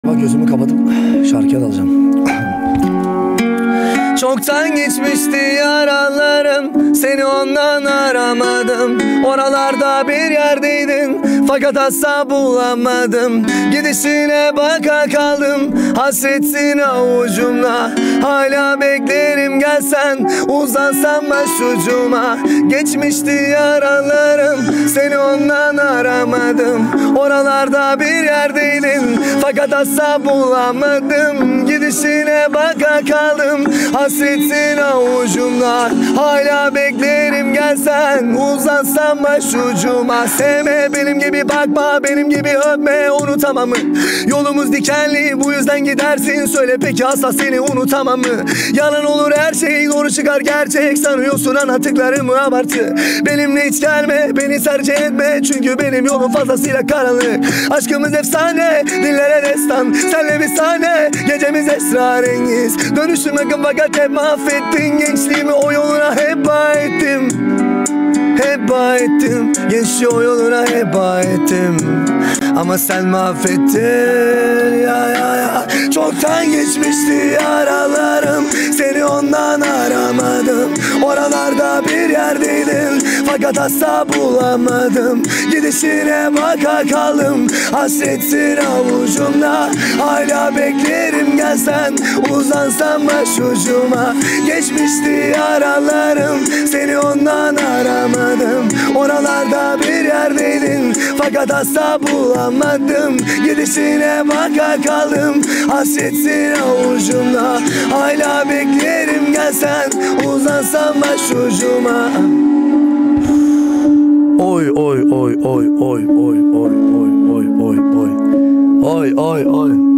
Bak gözümü kapatıp şarkıya dalacağım. Çoktan geçmişti yaralarım, seni ondan aramadım. Oralarda bir yerdeydin fakat asla bulamadım. Gidişine baka kaldım, hasretin avucumda. Hala beklerim gelsen, uzansan başucuma. Geçmişti yaralarım, seni ondan aramadım. Oralarda bir yerdeydin fakat asla bulamadım. Gidişine baka kaldım, hasretin avucumda. Hala beklerim gelsen, uzansan başucuma. Sevme benim gibi, bakma benim gibi, öpme unutamam mı? Yolumuz dikenli, bu yüzden gidersin. Söyle peki asla seni unutamam mı? Yalan olur her şey, doğru çıkar gerçek. Sanıyorsun anlattıklarımı abartı. Benimle hiç gelme, beni tercih etme. Çünkü benim yolum fazlasıyla karanlık. Aşkımız efsane, dillere destan. Senle bir sahne, gecemiz esrarengiz. Dönüşüm yakın fakat hep mahvettin. Gençliğimi o yoluna heba ettim. Heba ettim, gençliği o yoluna heba ettim. Ama sen mahvettin ya ya ya. Çoktan geçmişti yaralarım, seni ondan aramadım. Oralarda bir yerdeydin fakat asla bulamadım. Gidişine baka kaldım, hasretin avucumda. Hala beklerim gelsen, uzansan başucuma. Geçmişti yaralarım, seni ondan aramadım. Oralarda bir yerdeydin fakat asla bulamadım. Gidişine baka kaldım, hasretin avucumda. Hala beklerim gelsen, uzansan başucuma. Oy oy oy oy oy oy oy oy oy oy oy oy oy.